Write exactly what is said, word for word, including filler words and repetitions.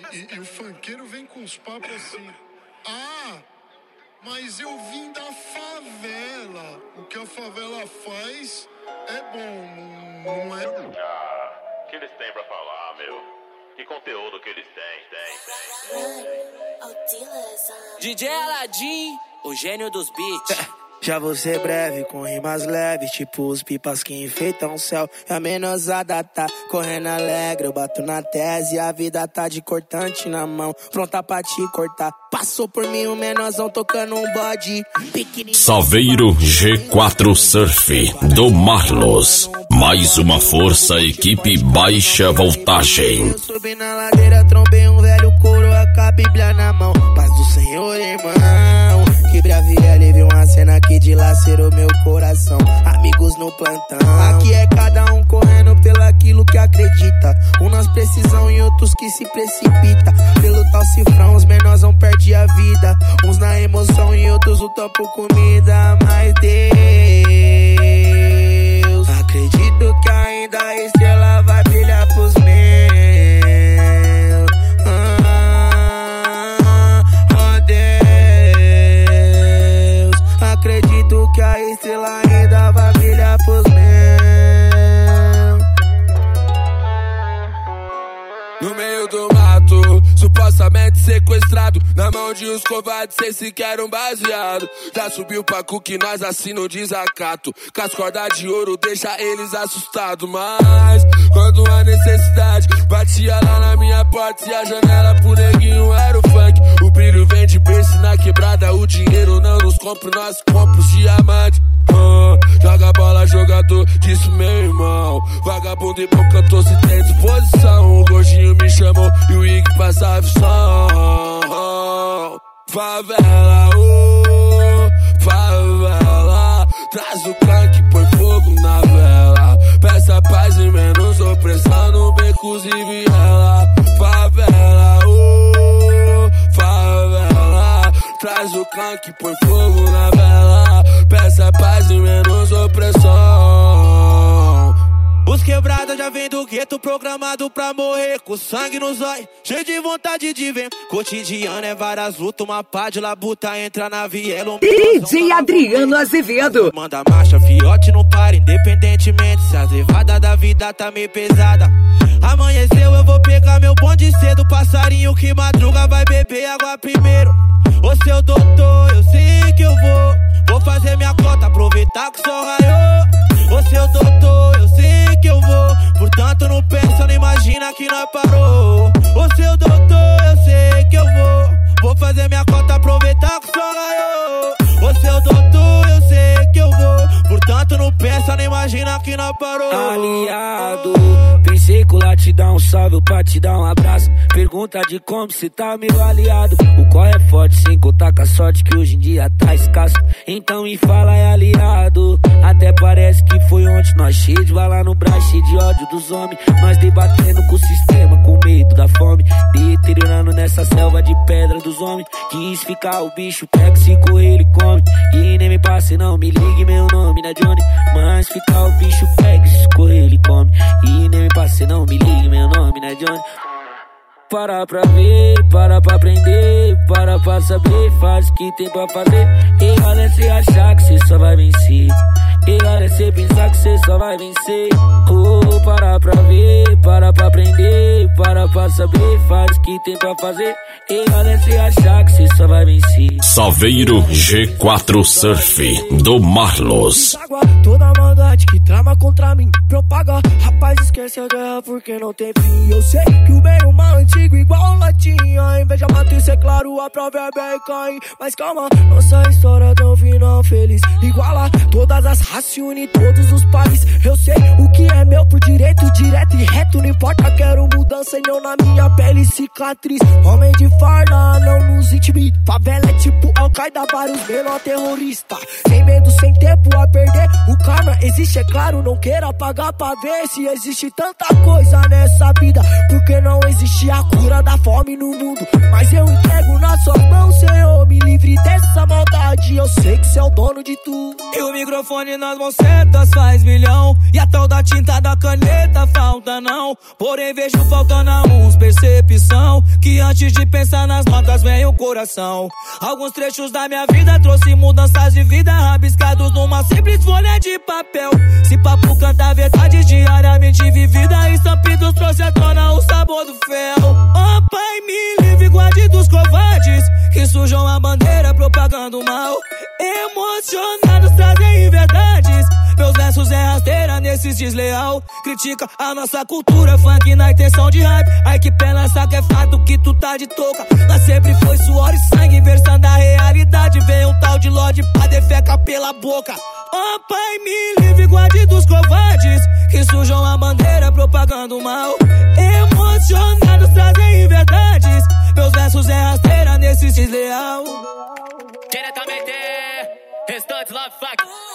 E, e o funkeiro vem com os papos assim. Ah, mas eu vim da favela. O que a favela faz é bom, não, não é? Ah, o que eles têm pra falar, meu? Que conteúdo que eles têm, tem, tem. D J Aladim, o gênio dos beats. Já vou ser breve, com rimas leves, tipo os pipas que enfeitam o céu. E a menosada tá correndo alegre, eu bato na tese, a vida tá de cortante na mão, pronta pra te cortar. Passou por mim o menorzão tocando um bode. Saveiro G quatro Surf, do Marlos. Mais uma força, equipe baixa voltagem. Eu subi na ladeira, trombei um velho coroa com a Bíblia na mão. Paz do Senhor, irmão. Que bravia, ali vi uma cena que dilacerou meu coração. Amigos no plantão. Aqui é cada um correndo pelo aquilo que acredita. Uns nas precisão e outros que se precipita. Pelo tal cifrão, os menorzão perde a vida. Uns na emoção e outros lutam por comida. Mas Deus, acredito que ainda a estrela vai brilhar pros meus. Acredito que a estrela ainda vai brilhar pros meus. No meio do mato, supostamente sequestrado, na mão de uns covardes, cê sequer um baseado. Já subiu pra cu que nós assina o desacato. Com as cordas de ouro deixa eles assustados. Mas, quando a necessidade batia lá na minha porta e a janela pro neguinho era o funk. O brilho vem de berço na quebrada, o dinheiro não nos compra, nós compra os diamantes. Uh, joga bola, jogador, disse meu irmão. Vagabundo e bom cantor se tem disposição. O gordinho me chamou e o Ig passa a visão. Favela, oh, favela. Traz o clã põe fogo na vela. Peça paz e menos opressão no becos e viela. Favela, oh, favela. Traz o clã põe fogo na vela. Peça paz e menos opressão. Os quebrados já vem do gueto, programado pra morrer, com sangue nos olhos, cheio de vontade de ver. Cotidiano é várias lutas, uma pá de labuta, entra na viela. Um D J Adriano Azevedo. Manda marcha, fiote não para, independentemente se as levadas da vida tá meio pesada. Amanheceu, eu vou pegar meu bonde cedo, passarinho que madruga vai beber água primeiro. Ô seu doutor, eu sei que eu vou, vou fazer minha cota, aproveitar que o sol raiou. Ô seu doutor, eu sei que eu vou, portanto não pensa, não imagina que nós parou. Ô seu doutor, eu sei que eu vou, vou fazer minha cota, aproveitar que o sol raiou. Ô seu doutor, eu sei que eu vou, portanto não pensa, não imagina que nós parou. Aliado, pensei que lá te dá um salve pra te dar um abraço. Pergunta de como cê tá, meu aliado. O corre é forte, sem contar com a sorte que hoje em dia tá escasso. Então me fala, é aliado. Até parece que foi ontem, nós cheio de bala no braço, cheio de ódio dos homens. Nós debatendo com o sistema, com medo da fome, deteriorando nessa selva de pedra dos homens. Quis ficar o bicho, pega, se correr ele come. E nem me passe não, me ligue, meu nome não é Johnny. Mas ficar o bicho, pega, se correr ele come. E nem me passe não, me ligue, meu nome não é Johnny. Para pra ver, para pra aprender, para pra saber, faz o que tem pra fazer. E olha se achar que cê só vai vencer, e olha se pensar que cê só vai vencer. Oh, para pra ver, para pra aprender, para pra saber, faz o que tem pra fazer. E olha se achar que cê só vai vencer. Saveiro G quatro Surf, do Marlos. Toda maldade que trama contra mim propaga. Rapaz, esquece a guerra porque não tem fim. Eu sei que o bem e o mal antigo igual latinha. Inveja mata, isso é claro, a provérbio é Caim. Mas calma, nossa história tem um final feliz. Iguala todas as raças e une todos os países. Eu sei o que é meu por direito, direto e reto. Não importa, quero mudança e não na minha pele cicatriz. Homem de farda, não nos intimida. Favela é tipo Al-Qaeda, vários menor terrorista. Sem medo, sem tempo a perder. O karma existe, é claro, não queira pagar pra ver. Se existe tanta coisa nessa vida, porque não existe a cura da fome no mundo. Mas eu entrego nas suas mãos, Senhor, me livre dessa maldade. Eu sei que cê é o dono de tudo. E o microfone nas mãos certas faz milhão. E a tal da tinta da caneta falta não. Porém vejo faltando a uns percepção que que antes de pensar nas notas vem o coração. Alguns trechos da minha vida trouxe mudanças de vida, rabiscados numa simples folha de papel. Se papo canta verdades diariamente vivida, estampidos trouxe à tona o sabor do fel. Oh pai, me livre, guarde dos covardes que sujam a bandeira propagando mal. Emocionados trazem verdades, meus versos é rasteira nesses desleal. Critica a nossa cultura, funk na intenção de hype. Ai que pena, saca é fato que tu tá de touca. Mas sempre foi suor e sangue, versando a realidade. Vem um tal de Lorde pra defecar pela boca. Oh pai, me livre, guarde dos covardes que sujam a bandeira propagando mal. Emocionados trazem verdades, meus versos é rasteira nesses desleal. Diretamente, Restantes Love Fuck.